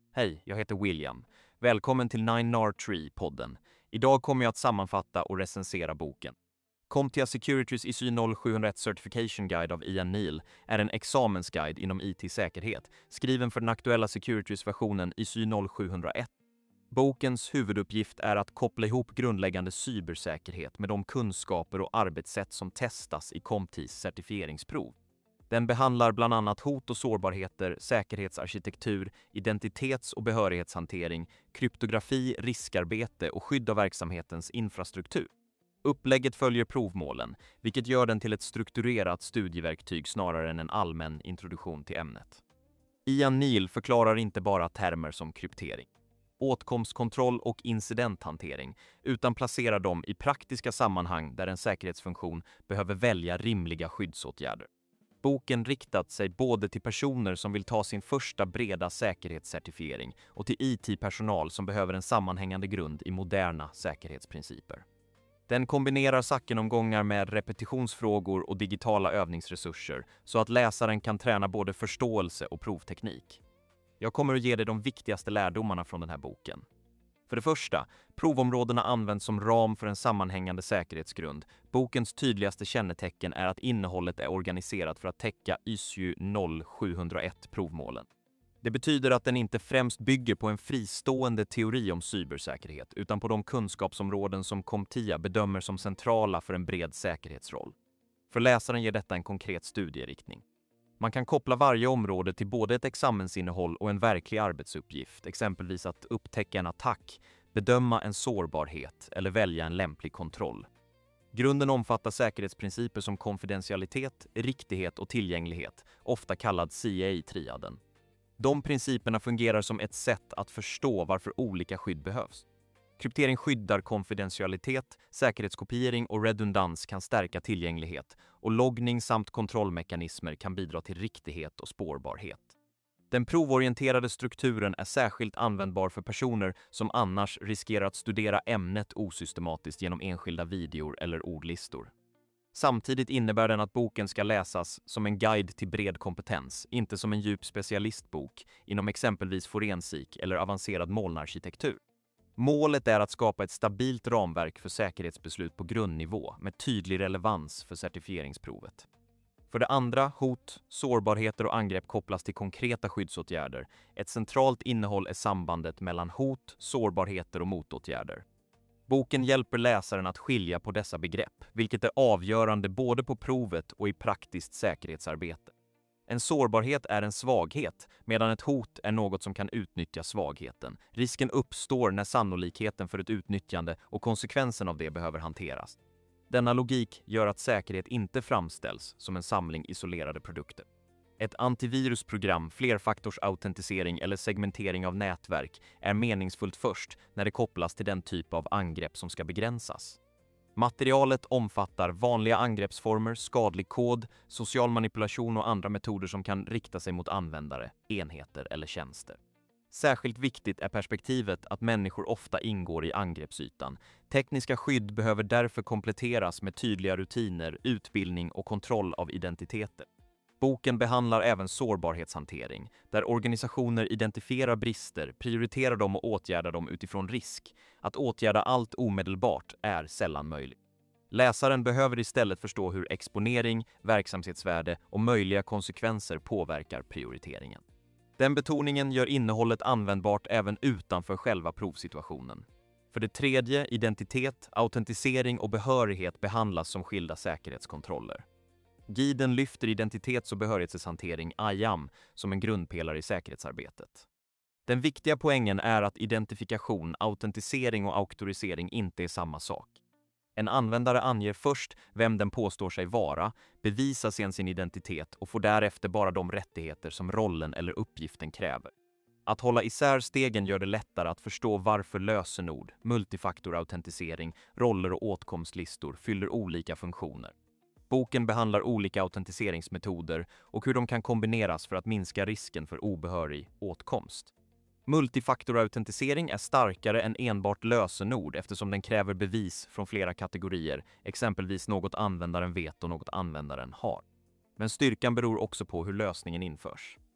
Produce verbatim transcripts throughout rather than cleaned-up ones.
Hej, jag heter William. Välkommen till nine R tre-podden. Idag kommer jag att sammanfatta och recensera boken. CompTIA Securities I S Y noll sju noll ett Certification Guide av Ian Neal är en examensguide inom I T-säkerhet, skriven för den aktuella Securities-versionen I S Y noll sju noll ett. Bokens huvuduppgift är att koppla ihop grundläggande cybersäkerhet med de kunskaper och arbetssätt som testas i CompTIAs certifieringsprov. Den behandlar bland annat hot och sårbarheter, säkerhetsarkitektur, identitets- och behörighetshantering, kryptografi, riskarbete och skydd av verksamhetens infrastruktur. Upplägget följer provmålen, vilket gör den till ett strukturerat studieverktyg snarare än en allmän introduktion till ämnet. Ian Neal förklarar inte bara termer som kryptering, åtkomstkontroll och incidenthantering, utan placerar dem i praktiska sammanhang där en säkerhetsfunktion behöver välja rimliga skyddsåtgärder. Boken riktat sig både till personer som vill ta sin första breda säkerhetscertifiering och till I T-personal som behöver en sammanhängande grund i moderna säkerhetsprinciper. Den kombinerar sackenomgångar med repetitionsfrågor och digitala övningsresurser så att läsaren kan träna både förståelse och provteknik. Jag kommer att ge dig de viktigaste lärdomarna från den här boken. För det första, provområdena används som ram för en sammanhängande säkerhetsgrund. Bokens tydligaste kännetecken är att innehållet är organiserat för att täcka I S Y noll sju noll ett provmålen. Det betyder att den inte främst bygger på en fristående teori om cybersäkerhet utan på de kunskapsområden som CompTIA bedömer som centrala för en bred säkerhetsroll. För läsaren ger detta en konkret studieriktning. Man kan koppla varje område till både ett examensinnehåll och en verklig arbetsuppgift, exempelvis att upptäcka en attack, bedöma en sårbarhet eller välja en lämplig kontroll. Grunden omfattar säkerhetsprinciper som konfidentialitet, riktighet och tillgänglighet, ofta kallad C I A-triaden. De principerna fungerar som ett sätt att förstå varför olika skydd behövs. Kryptering skyddar konfidentialitet, säkerhetskopiering och redundans kan stärka tillgänglighet och loggning samt kontrollmekanismer kan bidra till riktighet och spårbarhet. Den provorienterade strukturen är särskilt användbar för personer som annars riskerar att studera ämnet osystematiskt genom enskilda videor eller ordlistor. Samtidigt innebär den att boken ska läsas som en guide till bred kompetens, inte som en djup specialistbok inom exempelvis forensik eller avancerad molnarkitektur. Målet är att skapa ett stabilt ramverk för säkerhetsbeslut på grundnivå med tydlig relevans för certifieringsprovet. För det andra, hot, sårbarheter och angrepp kopplas till konkreta skyddsåtgärder. Ett centralt innehåll är sambandet mellan hot, sårbarheter och motåtgärder. Boken hjälper läsaren att skilja på dessa begrepp, vilket är avgörande både på provet och i praktiskt säkerhetsarbete. En sårbarhet är en svaghet, medan ett hot är något som kan utnyttja svagheten. Risken uppstår när sannolikheten för ett utnyttjande och konsekvensen av det behöver hanteras. Denna logik gör att säkerhet inte framställs som en samling isolerade produkter. Ett antivirusprogram, flerfaktorsautentisering eller segmentering av nätverk är meningsfullt först när det kopplas till den typ av angrepp som ska begränsas. Materialet omfattar vanliga angreppsformer, skadlig kod, social manipulation och andra metoder som kan rikta sig mot användare, enheter eller tjänster. Särskilt viktigt är perspektivet att människor ofta ingår i angreppsytan. Tekniska skydd behöver därför kompletteras med tydliga rutiner, utbildning och kontroll av identiteter. Boken behandlar även sårbarhetshantering, där organisationer identifierar brister, prioriterar dem och åtgärdar dem utifrån risk. Att åtgärda allt omedelbart är sällan möjligt. Läsaren behöver istället förstå hur exponering, verksamhetsvärde och möjliga konsekvenser påverkar prioriteringen. Den betoningen gör innehållet användbart även utanför själva provsituationen. För det tredje, identitet, autentisering och behörighet behandlas som skilda säkerhetskontroller. Guiden lyfter identitets- och behörighetshantering I A M som en grundpelare i säkerhetsarbetet. Den viktiga poängen är att identifikation, autentisering och auktorisering inte är samma sak. En användare anger först vem den påstår sig vara, bevisar sedan sin identitet och får därefter bara de rättigheter som rollen eller uppgiften kräver. Att hålla isär stegen gör det lättare att förstå varför lösenord, multifaktorautentisering, roller och åtkomstlistor fyller olika funktioner. Boken behandlar olika autentiseringsmetoder och hur de kan kombineras för att minska risken för obehörig åtkomst. Multifaktorautentisering är starkare än enbart lösenord eftersom den kräver bevis från flera kategorier, exempelvis något användaren vet och något användaren har. Men styrkan beror också på hur lösningen införs.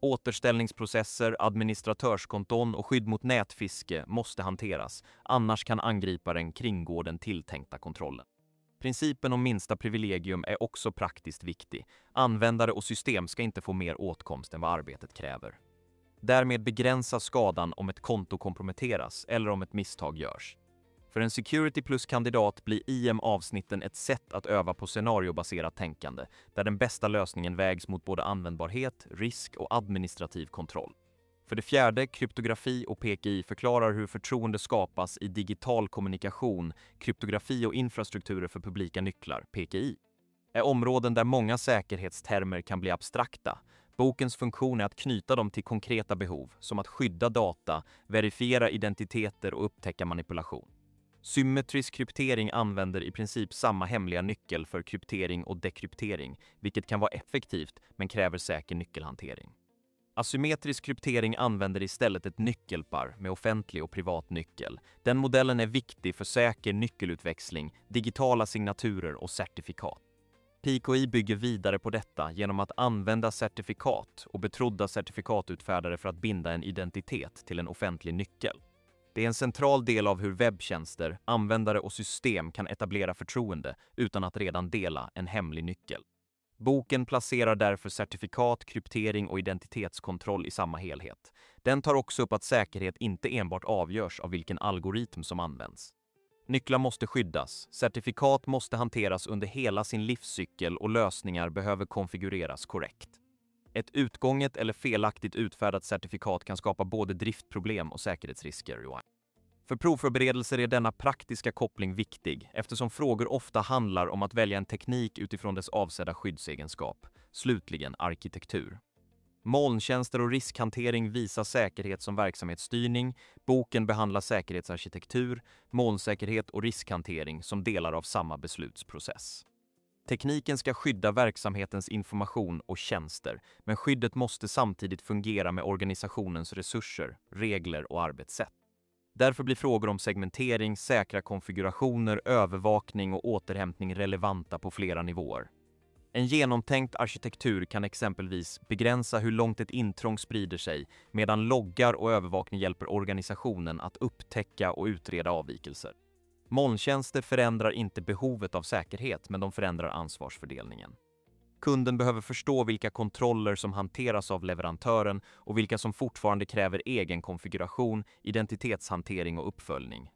Återställningsprocesser, administratörskonton och skydd mot nätfiske måste hanteras, annars kan angriparen kringgå den tilltänkta kontrollen. Principen om minsta privilegium är också praktiskt viktig. Användare och system ska inte få mer åtkomst än vad arbetet kräver. Därmed begränsas skadan om ett konto komprometteras eller om ett misstag görs. För en Security Plus-kandidat blir I M-avsnitten ett sätt att öva på scenariobaserat tänkande, där den bästa lösningen vägs mot både användbarhet, risk och administrativ kontroll. För det fjärde, kryptografi och P K I förklarar hur förtroende skapas i digital kommunikation, kryptografi och infrastrukturer för publika nycklar, P K I, är områden där många säkerhetstermer kan bli abstrakta. Bokens funktion är att knyta dem till konkreta behov, som att skydda data, verifiera identiteter och upptäcka manipulation. Symmetrisk kryptering använder i princip samma hemliga nyckel för kryptering och dekryptering, vilket kan vara effektivt men kräver säker nyckelhantering. Asymmetrisk kryptering använder istället ett nyckelpar med offentlig och privat nyckel. Den modellen är viktig för säker nyckelutväxling, digitala signaturer och certifikat. P K I bygger vidare på detta genom att använda certifikat och betrodda certifikatutfärdare för att binda en identitet till en offentlig nyckel. Det är en central del av hur webbtjänster, användare och system kan etablera förtroende utan att redan dela en hemlig nyckel. Boken placerar därför certifikat, kryptering och identitetskontroll i samma helhet. Den tar också upp att säkerhet inte enbart avgörs av vilken algoritm som används. Nycklar måste skyddas, certifikat måste hanteras under hela sin livscykel och lösningar behöver konfigureras korrekt. Ett utgånget eller felaktigt utfärdat certifikat kan skapa både driftproblem och säkerhetsrisker. För provförberedelser är denna praktiska koppling viktig eftersom frågor ofta handlar om att välja en teknik utifrån dess avsedda skyddsegenskap. Slutligen arkitektur. Molntjänster och riskhantering visar säkerhet som verksamhetsstyrning. Boken behandlar säkerhetsarkitektur, molnsäkerhet och riskhantering som delar av samma beslutsprocess. Tekniken ska skydda verksamhetens information och tjänster, men skyddet måste samtidigt fungera med organisationens resurser, regler och arbetssätt. Därför blir frågor om segmentering, säkra konfigurationer, övervakning och återhämtning relevanta på flera nivåer. En genomtänkt arkitektur kan exempelvis begränsa hur långt ett intrång sprider sig, medan loggar och övervakning hjälper organisationen att upptäcka och utreda avvikelser. Molntjänster förändrar inte behovet av säkerhet, men de förändrar ansvarsfördelningen. Kunden behöver förstå vilka kontroller som hanteras av leverantören och vilka som fortfarande kräver egen konfiguration, identitetshantering och uppföljning.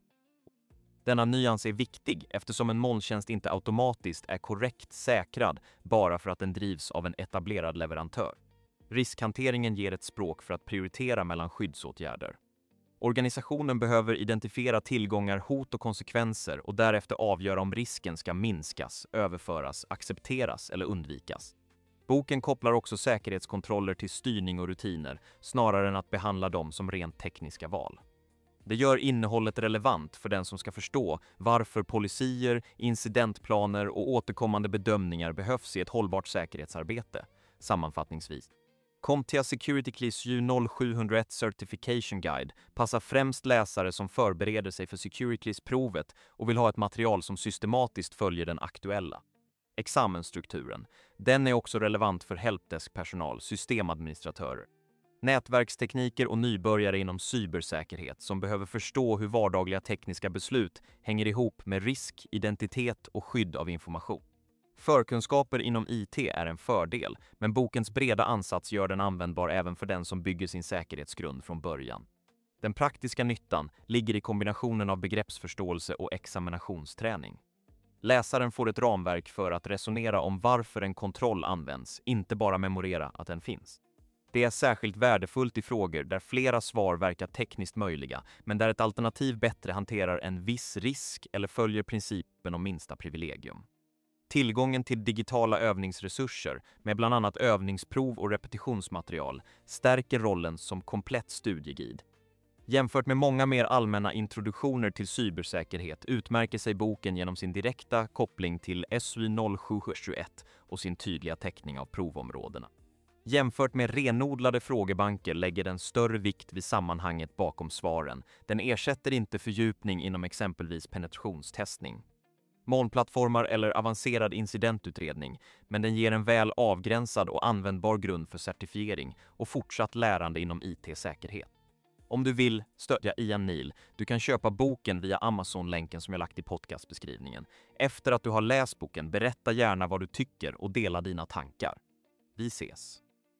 Denna nyans är viktig eftersom en molntjänst inte automatiskt är korrekt säkrad bara för att den drivs av en etablerad leverantör. Riskhanteringen ger ett språk för att prioritera mellan skyddsåtgärder. Organisationen behöver identifiera tillgångar, hot och konsekvenser och därefter avgöra om risken ska minskas, överföras, accepteras eller undvikas. Boken kopplar också säkerhetskontroller till styrning och rutiner, snarare än att behandla dem som rent tekniska val. Det gör innehållet relevant för den som ska förstå varför policyer, incidentplaner och återkommande bedömningar behövs i ett hållbart säkerhetsarbete. Sammanfattningsvis. CompTIA SecurityClears U noll sju noll ett Certification Guide passar främst läsare som förbereder sig för SecurityClears-provet och vill ha ett material som systematiskt följer den aktuella examensstrukturen. Den är också relevant för helpdesk-personal, systemadministratörer, nätverkstekniker och nybörjare inom cybersäkerhet som behöver förstå hur vardagliga tekniska beslut hänger ihop med risk, identitet och skydd av information. Förkunskaper inom I T är en fördel, men bokens breda ansats gör den användbar även för den som bygger sin säkerhetsgrund från början. Den praktiska nyttan ligger i kombinationen av begreppsförståelse och examinationsträning. Läsaren får ett ramverk för att resonera om varför en kontroll används, inte bara memorera att den finns. Det är särskilt värdefullt i frågor där flera svar verkar tekniskt möjliga, men där ett alternativ bättre hanterar en viss risk eller följer principen om minsta privilegium. Tillgången till digitala övningsresurser med bland annat övningsprov och repetitionsmaterial stärker rollen som komplett studieguide. Jämfört med många mer allmänna introduktioner till cybersäkerhet utmärker sig boken genom sin direkta koppling till S Y noll sju sju ett och sin tydliga täckning av provområdena. Jämfört med renodlade frågebanker lägger den större vikt vid sammanhanget bakom svaren. Den ersätter inte fördjupning inom exempelvis penetrationstestning. molnplattformar eller avancerad incidentutredning, men den ger en väl avgränsad och användbar grund för certifiering och fortsatt lärande inom I T-säkerhet. Om du vill stödja Ian Neil, du kan köpa boken via Amazon-länken som jag lagt i podcastbeskrivningen. Efter att du har läst boken, berätta gärna vad du tycker och dela dina tankar. Vi ses!